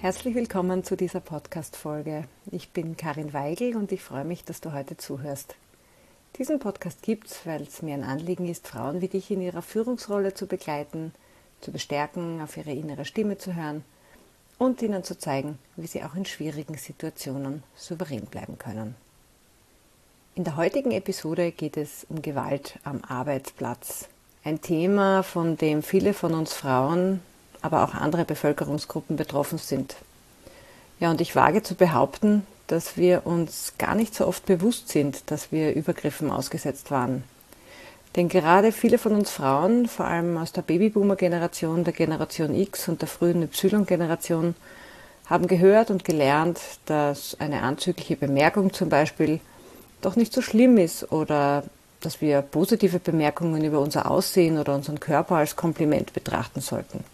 Herzlich willkommen zu dieser Podcast-Folge. Ich bin Karin Weigl und ich freue mich, dass du heute zuhörst. Diesen Podcast gibt es, weil es mir ein Anliegen ist, Frauen wie dich in ihrer Führungsrolle zu begleiten, zu bestärken, auf ihre innere Stimme zu hören und ihnen zu zeigen, wie sie auch in schwierigen Situationen souverän bleiben können. In der heutigen Episode geht es um Gewalt am Arbeitsplatz. Ein Thema, von dem viele von uns Frauen, aber auch andere Bevölkerungsgruppen betroffen sind. Ja, und ich wage zu behaupten, dass wir uns gar nicht so oft bewusst sind, dass wir Übergriffen ausgesetzt waren. Denn gerade viele von uns Frauen, vor allem aus der Babyboomer-Generation, der Generation X und der frühen Y-Generation, haben gehört und gelernt, dass eine anzügliche Bemerkung zum Beispiel doch nicht so schlimm ist oder dass wir positive Bemerkungen über unser Aussehen oder unseren Körper als Kompliment betrachten sollten.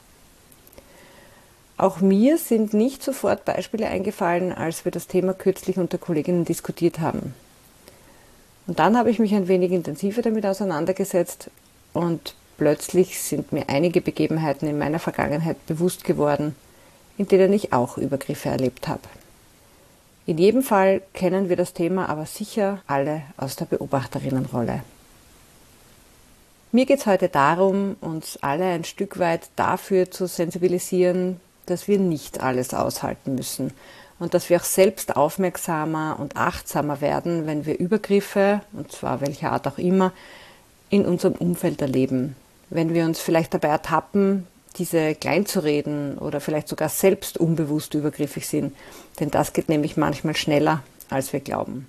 Auch mir sind nicht sofort Beispiele eingefallen, als wir das Thema kürzlich unter Kolleginnen diskutiert haben. Und dann habe ich mich ein wenig intensiver damit auseinandergesetzt und plötzlich sind mir einige Begebenheiten in meiner Vergangenheit bewusst geworden, in denen ich auch Übergriffe erlebt habe. In jedem Fall kennen wir das Thema aber sicher alle aus der Beobachterinnenrolle. Mir geht es heute darum, uns alle ein Stück weit dafür zu sensibilisieren, dass wir nicht alles aushalten müssen und dass wir auch selbst aufmerksamer und achtsamer werden, wenn wir Übergriffe, und zwar welcher Art auch immer, in unserem Umfeld erleben. Wenn wir uns vielleicht dabei ertappen, diese kleinzureden oder vielleicht sogar selbst unbewusst übergriffig sind, denn das geht nämlich manchmal schneller, als wir glauben.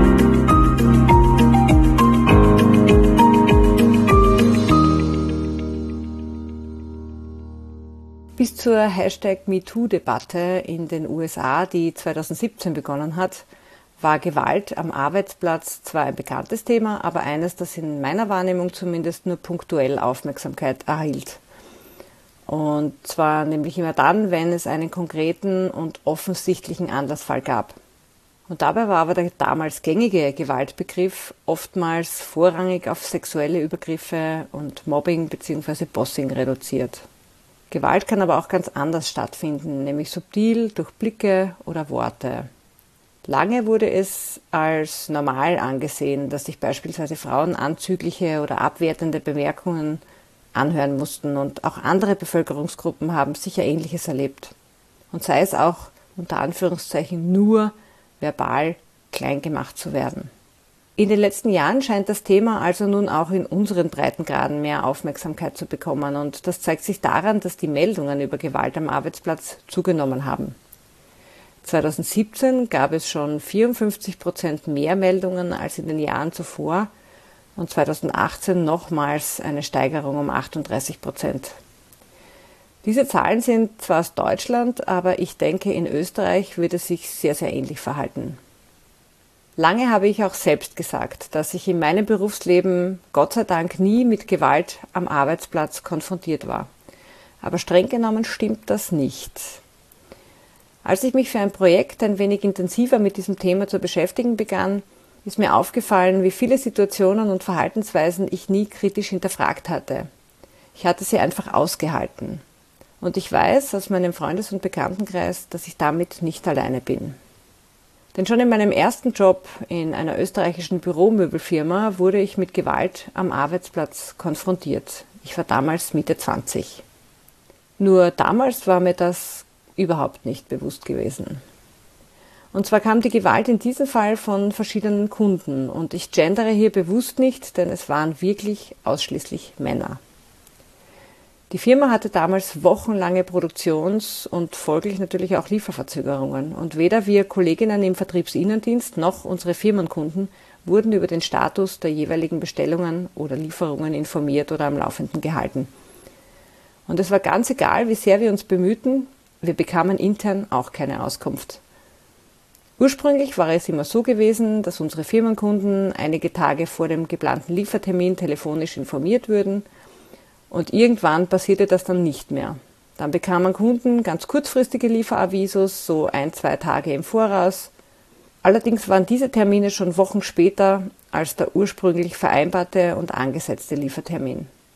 Bis zur #MeToo-Debatte in den USA, die 2017 begonnen hat, war Gewalt am Arbeitsplatz zwar ein bekanntes Thema, aber eines, das in meiner Wahrnehmung zumindest nur punktuell Aufmerksamkeit erhielt. Und zwar nämlich immer dann, wenn es einen konkreten und offensichtlichen Anlassfall gab. Und dabei war aber der damals gängige Gewaltbegriff oftmals vorrangig auf sexuelle Übergriffe und Mobbing bzw. Bossing reduziert. Gewalt kann aber auch ganz anders stattfinden, nämlich subtil durch Blicke oder Worte. Lange wurde es als normal angesehen, dass sich beispielsweise Frauen anzügliche oder abwertende Bemerkungen anhören mussten und auch andere Bevölkerungsgruppen haben sicher Ähnliches erlebt. Und sei es auch unter Anführungszeichen nur verbal klein gemacht zu werden. In den letzten Jahren scheint das Thema also nun auch in unseren Breitengraden mehr Aufmerksamkeit zu bekommen und das zeigt sich daran, dass die Meldungen über Gewalt am Arbeitsplatz zugenommen haben. 2017 gab es schon 54% mehr Meldungen als in den Jahren zuvor und 2018 nochmals eine Steigerung um 38%. Diese Zahlen sind zwar aus Deutschland, aber ich denke, in Österreich wird es sich sehr, sehr ähnlich verhalten. Lange habe ich auch selbst gesagt, dass ich in meinem Berufsleben Gott sei Dank nie mit Gewalt am Arbeitsplatz konfrontiert war. Aber streng genommen stimmt das nicht. Als ich mich für ein Projekt ein wenig intensiver mit diesem Thema zu beschäftigen begann, ist mir aufgefallen, wie viele Situationen und Verhaltensweisen ich nie kritisch hinterfragt hatte. Ich hatte sie einfach ausgehalten. Und ich weiß aus meinem Freundes- und Bekanntenkreis, dass ich damit nicht alleine bin. Denn schon in meinem ersten Job in einer österreichischen Büromöbelfirma wurde ich mit Gewalt am Arbeitsplatz konfrontiert. Ich war damals Mitte 20. Nur damals war mir das überhaupt nicht bewusst gewesen. Und zwar kam die Gewalt in diesem Fall von verschiedenen Kunden und ich gendere hier bewusst nicht, denn es waren wirklich ausschließlich Männer. Die Firma hatte damals wochenlange Produktions- und folglich natürlich auch Lieferverzögerungen. Und weder wir Kolleginnen im Vertriebsinnendienst noch unsere Firmenkunden wurden über den Status der jeweiligen Bestellungen oder Lieferungen informiert oder am Laufenden gehalten. Und es war ganz egal, wie sehr wir uns bemühten, wir bekamen intern auch keine Auskunft. Ursprünglich war es immer so gewesen, dass unsere Firmenkunden einige Tage vor dem geplanten Liefertermin telefonisch informiert würden. Und irgendwann passierte das dann nicht mehr. Dann bekamen Kunden ganz kurzfristige Lieferavisos, so 1-2 Tage im Voraus. Allerdings waren diese Termine schon Wochen später als der ursprünglich vereinbarte und angesetzte Liefertermin.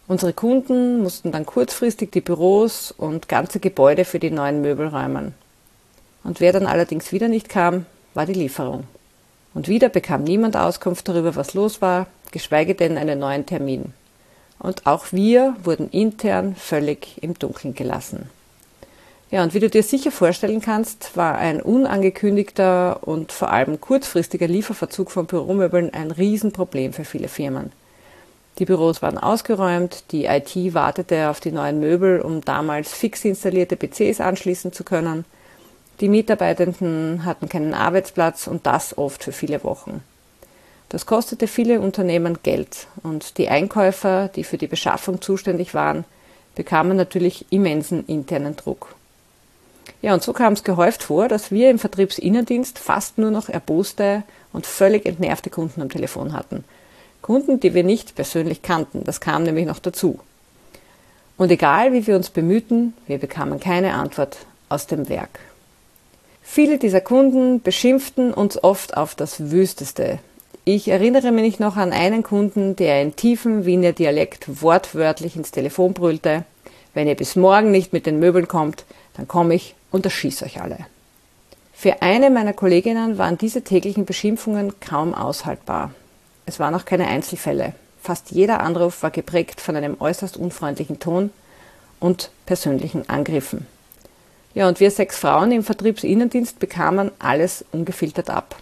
Unsere Kunden mussten dann kurzfristig die Büros und ganze Gebäude für die neuen Möbel räumen. Und wer dann allerdings wieder nicht kam, war die Lieferung. Und wieder bekam niemand Auskunft darüber, was los war, geschweige denn einen neuen Termin. Und auch wir wurden intern völlig im Dunkeln gelassen. Ja, und wie du dir sicher vorstellen kannst, war ein unangekündigter und vor allem kurzfristiger Lieferverzug von Büromöbeln ein Riesenproblem für viele Firmen. Die Büros waren ausgeräumt, die IT wartete auf die neuen Möbel, um damals fix installierte PCs anschließen zu können. Die Mitarbeitenden hatten keinen Arbeitsplatz und das oft für viele Wochen. Das kostete viele Unternehmen Geld und die Einkäufer, die für die Beschaffung zuständig waren, bekamen natürlich immensen internen Druck. Ja, und so kam es gehäuft vor, dass wir im Vertriebsinnendienst fast nur noch erboste und völlig entnervte Kunden am Telefon hatten. Kunden, die wir nicht persönlich kannten, das kam nämlich noch dazu. Und egal wie wir uns bemühten, wir bekamen keine Antwort aus dem Werk. Viele dieser Kunden beschimpften uns oft auf das Wüsteste. Ich erinnere mich noch an einen Kunden, der in tiefem Wiener Dialekt wortwörtlich ins Telefon brüllte: Wenn ihr bis morgen nicht mit den Möbeln kommt, dann komme ich und erschieße euch alle. Für eine meiner Kolleginnen waren diese täglichen Beschimpfungen kaum aushaltbar. Es waren auch keine Einzelfälle. Fast jeder Anruf war geprägt von einem äußerst unfreundlichen Ton und persönlichen Angriffen. Ja, und wir 6 Frauen im Vertriebsinnendienst bekamen alles ungefiltert ab.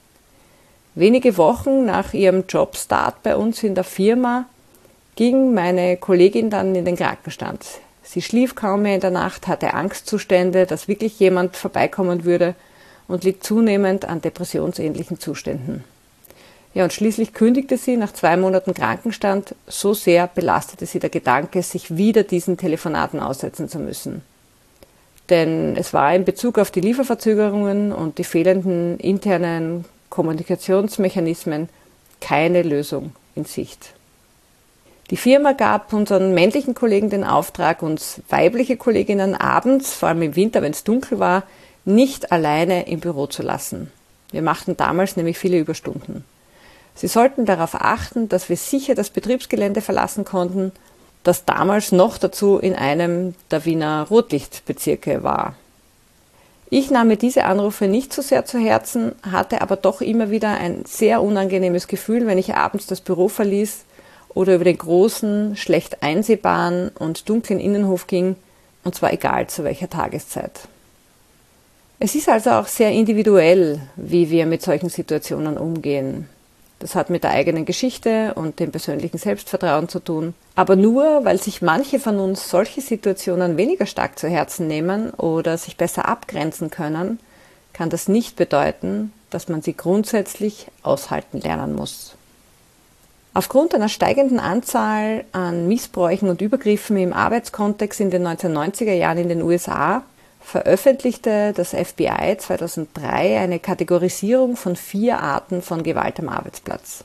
Wenige Wochen nach ihrem Jobstart bei uns in der Firma ging meine Kollegin dann in den Krankenstand. Sie schlief kaum mehr in der Nacht, hatte Angstzustände, dass wirklich jemand vorbeikommen würde und litt zunehmend an depressionsähnlichen Zuständen. Ja, und schließlich kündigte sie nach 2 Monaten Krankenstand. So sehr belastete sie der Gedanke, sich wieder diesen Telefonaten aussetzen zu müssen. Denn es war in Bezug auf die Lieferverzögerungen und die fehlenden internen Kommunikationsmechanismen keine Lösung in Sicht. Die Firma gab unseren männlichen Kollegen den Auftrag, uns weibliche Kolleginnen abends, vor allem im Winter, wenn es dunkel war, nicht alleine im Büro zu lassen. Wir machten damals nämlich viele Überstunden. Sie sollten darauf achten, dass wir sicher das Betriebsgelände verlassen konnten, das damals noch dazu in einem der Wiener Rotlichtbezirke war. Ich nahm mir diese Anrufe nicht so sehr zu Herzen, hatte aber doch immer wieder ein sehr unangenehmes Gefühl, wenn ich abends das Büro verließ oder über den großen, schlecht einsehbaren und dunklen Innenhof ging, und zwar egal zu welcher Tageszeit. Es ist also auch sehr individuell, wie wir mit solchen Situationen umgehen. Das hat mit der eigenen Geschichte und dem persönlichen Selbstvertrauen zu tun. Aber nur, weil sich manche von uns solche Situationen weniger stark zu Herzen nehmen oder sich besser abgrenzen können, kann das nicht bedeuten, dass man sie grundsätzlich aushalten lernen muss. Aufgrund einer steigenden Anzahl an Missbräuchen und Übergriffen im Arbeitskontext in den 1990er Jahren in den USA veröffentlichte das FBI 2003 eine Kategorisierung von 4 Arten von Gewalt am Arbeitsplatz.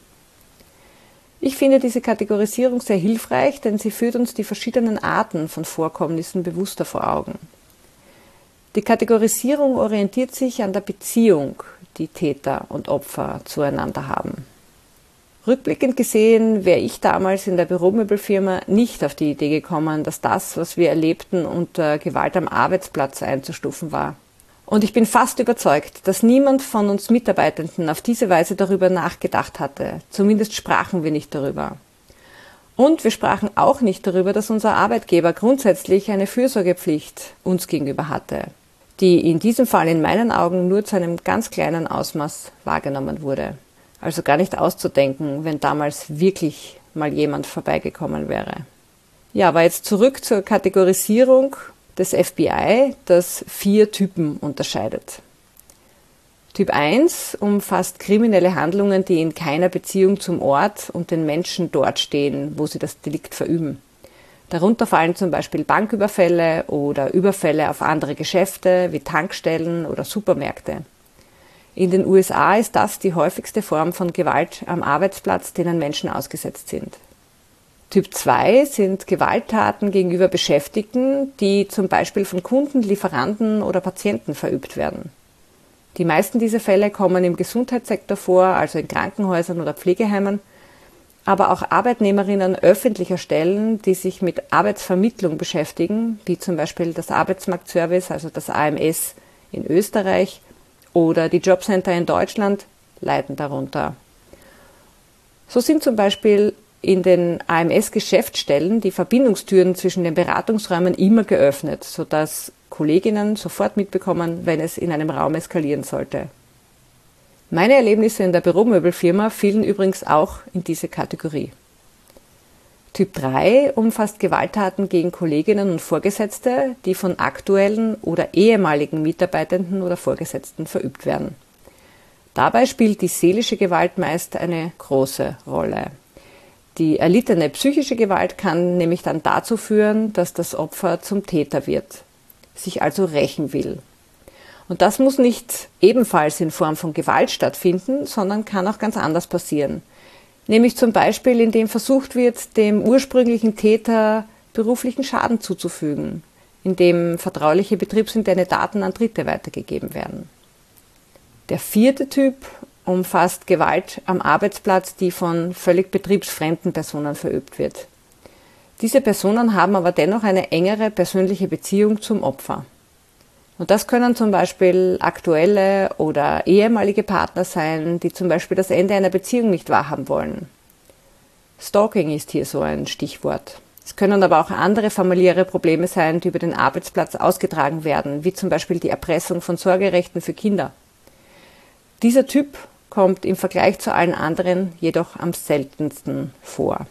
Ich finde diese Kategorisierung sehr hilfreich, denn sie führt uns die verschiedenen Arten von Vorkommnissen bewusster vor Augen. Die Kategorisierung orientiert sich an der Beziehung, die Täter und Opfer zueinander haben. Rückblickend gesehen wäre ich damals in der Büromöbelfirma nicht auf die Idee gekommen, dass das, was wir erlebten, unter Gewalt am Arbeitsplatz einzustufen war. Und ich bin fast überzeugt, dass niemand von uns Mitarbeitenden auf diese Weise darüber nachgedacht hatte. Zumindest sprachen wir nicht darüber. Und wir sprachen auch nicht darüber, dass unser Arbeitgeber grundsätzlich eine Fürsorgepflicht uns gegenüber hatte, die in diesem Fall in meinen Augen nur zu einem ganz kleinen Ausmaß wahrgenommen wurde. Also gar nicht auszudenken, wenn damals wirklich mal jemand vorbeigekommen wäre. Ja, aber jetzt zurück zur Kategorisierung des FBI, das 4 Typen unterscheidet. Typ 1 umfasst kriminelle Handlungen, die in keiner Beziehung zum Ort und den Menschen dort stehen, wo sie das Delikt verüben. Darunter fallen zum Beispiel Banküberfälle oder Überfälle auf andere Geschäfte wie Tankstellen oder Supermärkte. In den USA ist das die häufigste Form von Gewalt am Arbeitsplatz, denen Menschen ausgesetzt sind. Typ 2 sind Gewalttaten gegenüber Beschäftigten, die zum Beispiel von Kunden, Lieferanten oder Patienten verübt werden. Die meisten dieser Fälle kommen im Gesundheitssektor vor, also in Krankenhäusern oder Pflegeheimen. aber auch Arbeitnehmerinnen öffentlicher Stellen, die sich mit Arbeitsvermittlung beschäftigen, wie zum Beispiel das Arbeitsmarktservice, also das AMS in Österreich oder die Jobcenter in Deutschland, leiden darunter. So sind zum Beispiel in den AMS-Geschäftsstellen die Verbindungstüren zwischen den Beratungsräumen immer geöffnet, sodass Kolleginnen sofort mitbekommen, wenn es in einem Raum eskalieren sollte. Meine Erlebnisse in der Büromöbelfirma fielen übrigens auch in diese Kategorie. Typ 3 umfasst Gewalttaten gegen Kolleginnen und Vorgesetzte, die von aktuellen oder ehemaligen Mitarbeitenden oder Vorgesetzten verübt werden. Dabei spielt die seelische Gewalt meist eine große Rolle. Die erlittene psychische Gewalt kann nämlich dann dazu führen, dass das Opfer zum Täter wird, sich also rächen will. Und das muss nicht ebenfalls in Form von Gewalt stattfinden, sondern kann auch ganz anders passieren. Nämlich zum Beispiel, indem versucht wird, dem ursprünglichen Täter beruflichen Schaden zuzufügen, indem vertrauliche betriebsinterne Daten an Dritte weitergegeben werden. Der 4. Typ umfasst Gewalt am Arbeitsplatz, die von völlig betriebsfremden Personen verübt wird. Diese Personen haben aber dennoch eine engere persönliche Beziehung zum Opfer. Und das können zum Beispiel aktuelle oder ehemalige Partner sein, die zum Beispiel das Ende einer Beziehung nicht wahrhaben wollen. Stalking ist hier so ein Stichwort. Es können aber auch andere familiäre Probleme sein, die über den Arbeitsplatz ausgetragen werden, wie zum Beispiel die Erpressung von Sorgerechten für Kinder. Dieser Typ kommt im Vergleich zu allen anderen jedoch am seltensten vor.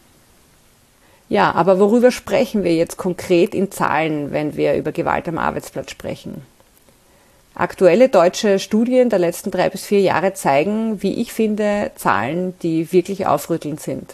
Ja, aber worüber sprechen wir jetzt konkret in Zahlen, wenn wir über Gewalt am Arbeitsplatz sprechen? Aktuelle deutsche Studien der letzten 3 bis 4 Jahre zeigen, wie ich finde, Zahlen, die wirklich aufrüttelnd sind.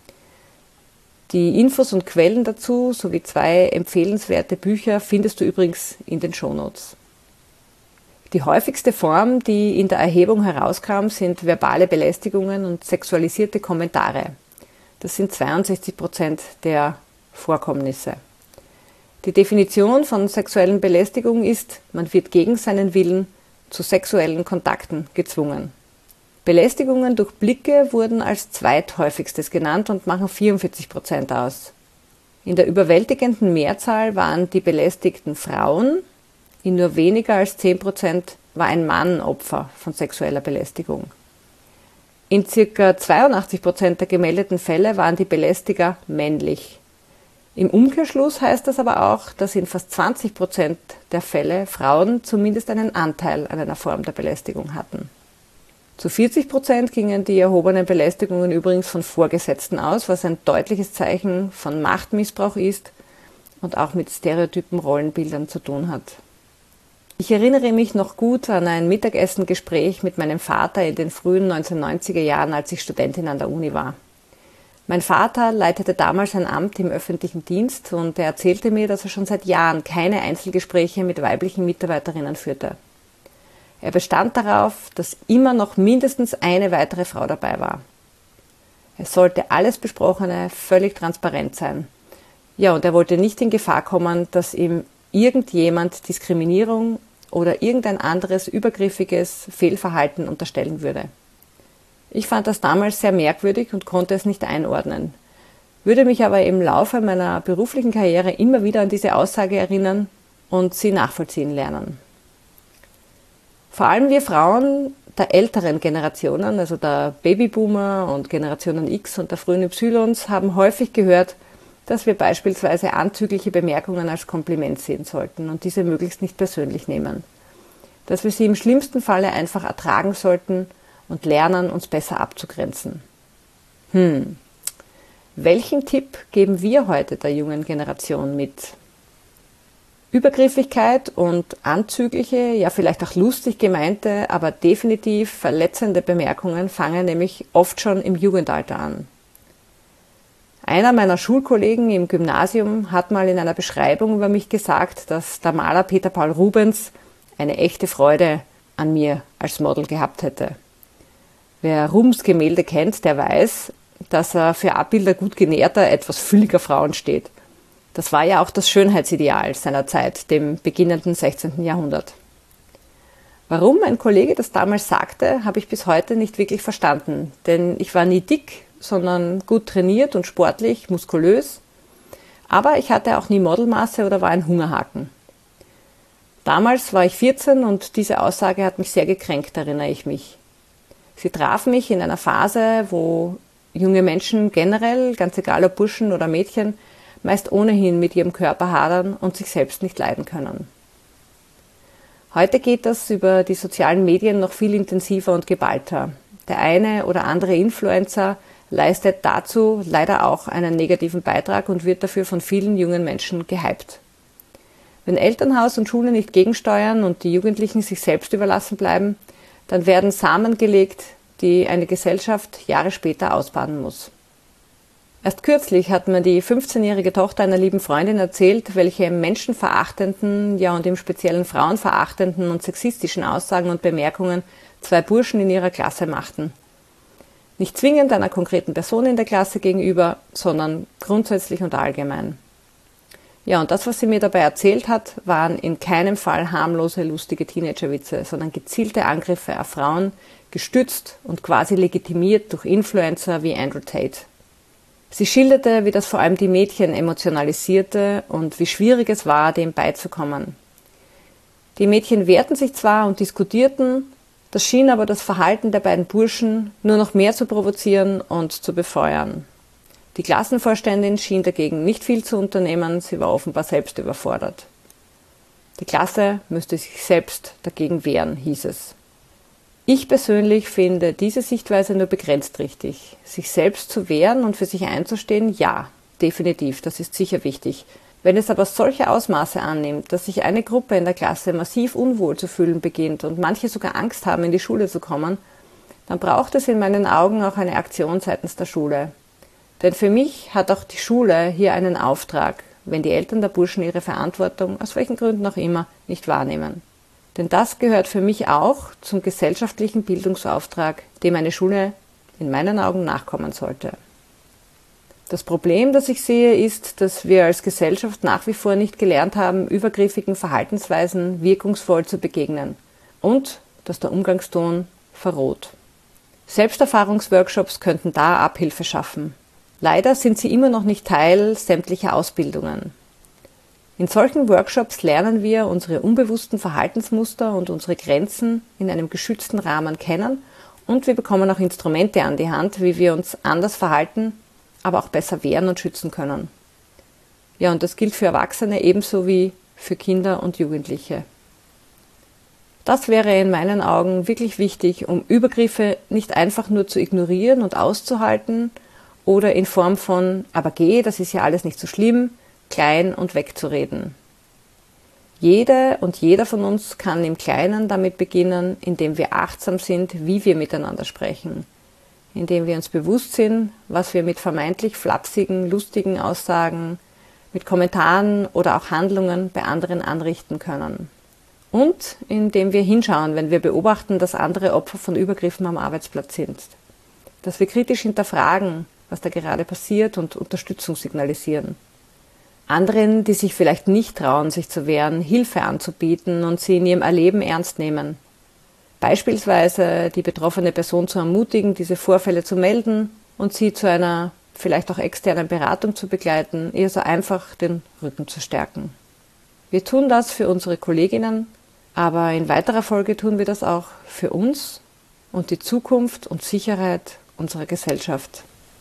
Die Infos und Quellen dazu sowie 2 empfehlenswerte Bücher findest du übrigens in den Shownotes. Die häufigste Form, die in der Erhebung herauskam, sind verbale Belästigungen und sexualisierte Kommentare. Das sind 62% der Vorkommnisse. Die Definition von sexuellen Belästigung ist, man wird gegen seinen Willen zu sexuellen Kontakten gezwungen. Belästigungen durch Blicke wurden als zweithäufigstes genannt und machen 44% aus. In der überwältigenden Mehrzahl waren die belästigten Frauen. In nur weniger als 10% war ein Mann Opfer von sexueller Belästigung. In ca. 82% der gemeldeten Fälle waren die Belästiger männlich. Im Umkehrschluss heißt das aber auch, dass in fast 20% der Fälle Frauen zumindest einen Anteil an einer Form der Belästigung hatten. Zu 40% gingen die erhobenen Belästigungen übrigens von Vorgesetzten aus, was ein deutliches Zeichen von Machtmissbrauch ist und auch mit stereotypen Rollenbildern zu tun hat. Ich erinnere mich noch gut an ein Mittagessengespräch mit meinem Vater in den frühen 1990er Jahren, als ich Studentin an der Uni war. Mein Vater leitete damals ein Amt im öffentlichen Dienst und er erzählte mir, dass er schon seit Jahren keine Einzelgespräche mit weiblichen Mitarbeiterinnen führte. Er bestand darauf, dass immer noch mindestens eine weitere Frau dabei war. Es sollte alles Besprochene völlig transparent sein. Ja, und er wollte nicht in Gefahr kommen, dass ihm irgendjemand Diskriminierung oder irgendein anderes übergriffiges Fehlverhalten unterstellen würde. Ich fand das damals sehr merkwürdig und konnte es nicht einordnen, würde mich aber im Laufe meiner beruflichen Karriere immer wieder an diese Aussage erinnern und sie nachvollziehen lernen. Vor allem wir Frauen der älteren Generationen, also der Babyboomer und Generationen X und der frühen Ys, haben häufig gehört, dass wir beispielsweise anzügliche Bemerkungen als Kompliment sehen sollten und diese möglichst nicht persönlich nehmen. Dass wir sie im schlimmsten Falle einfach ertragen sollten und lernen, uns besser abzugrenzen. Welchen Tipp geben wir heute der jungen Generation mit? Übergriffigkeit und anzügliche, ja vielleicht auch lustig gemeinte, aber definitiv verletzende Bemerkungen fangen nämlich oft schon im Jugendalter an. Einer meiner Schulkollegen im Gymnasium hat mal in einer Beschreibung über mich gesagt, dass der Maler Peter Paul Rubens eine echte Freude an mir als Model gehabt hätte. Wer Rubens Gemälde kennt, der weiß, dass er für Abbilder gut genährter, etwas fülliger Frauen steht. Das war ja auch das Schönheitsideal seiner Zeit, dem beginnenden 16. Jahrhundert. Warum ein Kollege das damals sagte, habe ich bis heute nicht wirklich verstanden, denn ich war nie dick sondern gut trainiert und sportlich, muskulös. Aber ich hatte auch nie Modelmaße oder war ein Hungerhaken. Damals war ich 14 und diese Aussage hat mich sehr gekränkt, erinnere ich mich. Sie traf mich in einer Phase, wo junge Menschen generell, ganz egal ob Burschen oder Mädchen, meist ohnehin mit ihrem Körper hadern und sich selbst nicht leiden können. Heute geht das über die sozialen Medien noch viel intensiver und geballter. Der eine oder andere Influencer leistet dazu leider auch einen negativen Beitrag und wird dafür von vielen jungen Menschen gehypt. Wenn Elternhaus und Schule nicht gegensteuern und die Jugendlichen sich selbst überlassen bleiben, dann werden Samen gelegt, die eine Gesellschaft Jahre später ausbaden muss. Erst kürzlich hat mir die 15-jährige Tochter einer lieben Freundin erzählt, welche menschenverachtenden, ja und im Speziellen frauenverachtenden und sexistischen Aussagen und Bemerkungen zwei Burschen in ihrer Klasse machten. Nicht zwingend einer konkreten Person in der Klasse gegenüber, sondern grundsätzlich und allgemein. Ja, und das, was sie mir dabei erzählt hat, waren in keinem Fall harmlose, lustige Teenagerwitze, sondern gezielte Angriffe auf Frauen, gestützt und quasi legitimiert durch Influencer wie Andrew Tate. Sie schilderte, wie das vor allem die Mädchen emotionalisierte und wie schwierig es war, dem beizukommen. Die Mädchen wehrten sich zwar und diskutierten, das schien aber das Verhalten der beiden Burschen nur noch mehr zu provozieren und zu befeuern. Die Klassenvorständin schien dagegen nicht viel zu unternehmen, sie war offenbar selbst überfordert. Die Klasse müsste sich selbst dagegen wehren, hieß es. Ich persönlich finde diese Sichtweise nur begrenzt richtig. Sich selbst zu wehren und für sich einzustehen, ja, definitiv, das ist sicher wichtig. Wenn es aber solche Ausmaße annimmt, dass sich eine Gruppe in der Klasse massiv unwohl zu fühlen beginnt und manche sogar Angst haben, in die Schule zu kommen, dann braucht es in meinen Augen auch eine Aktion seitens der Schule. Denn für mich hat auch die Schule hier einen Auftrag, wenn die Eltern der Burschen ihre Verantwortung, aus welchen Gründen auch immer, nicht wahrnehmen. Denn das gehört für mich auch zum gesellschaftlichen Bildungsauftrag, dem eine Schule in meinen Augen nachkommen sollte. Das Problem, das ich sehe, ist, dass wir als Gesellschaft nach wie vor nicht gelernt haben, übergriffigen Verhaltensweisen wirkungsvoll zu begegnen und dass der Umgangston verroht. Selbsterfahrungsworkshops könnten da Abhilfe schaffen. Leider sind sie immer noch nicht Teil sämtlicher Ausbildungen. In solchen Workshops lernen wir unsere unbewussten Verhaltensmuster und unsere Grenzen in einem geschützten Rahmen kennen und wir bekommen auch Instrumente an die Hand, wie wir uns anders verhalten, aber auch besser wehren und schützen können. Ja, und das gilt für Erwachsene ebenso wie für Kinder und Jugendliche. Das wäre in meinen Augen wirklich wichtig, um Übergriffe nicht einfach nur zu ignorieren und auszuhalten, oder in Form von, aber geh, das ist ja alles nicht so schlimm, klein und wegzureden. Jede und jeder von uns kann im Kleinen damit beginnen, indem wir achtsam sind, wie wir miteinander sprechen, indem wir uns bewusst sind, was wir mit vermeintlich flapsigen, lustigen Aussagen, mit Kommentaren oder auch Handlungen bei anderen anrichten können. Und indem wir hinschauen, wenn wir beobachten, dass andere Opfer von Übergriffen am Arbeitsplatz sind. Dass wir kritisch hinterfragen, was da gerade passiert und Unterstützung signalisieren. Anderen, die sich vielleicht nicht trauen, sich zu wehren, Hilfe anzubieten und sie in ihrem Erleben ernst nehmen. Beispielsweise die betroffene Person zu ermutigen, diese Vorfälle zu melden und sie zu einer vielleicht auch externen Beratung zu begleiten, ihr so einfach den Rücken zu stärken. Wir tun das für unsere Kolleginnen, aber in weiterer Folge tun wir das auch für uns und die Zukunft und Sicherheit unserer Gesellschaft.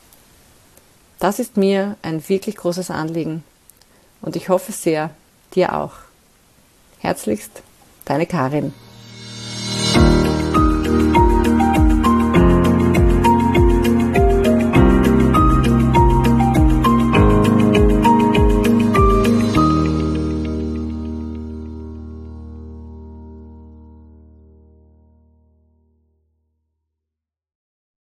Das ist mir ein wirklich großes Anliegen und ich hoffe sehr, dir auch. Herzlichst, deine Karin.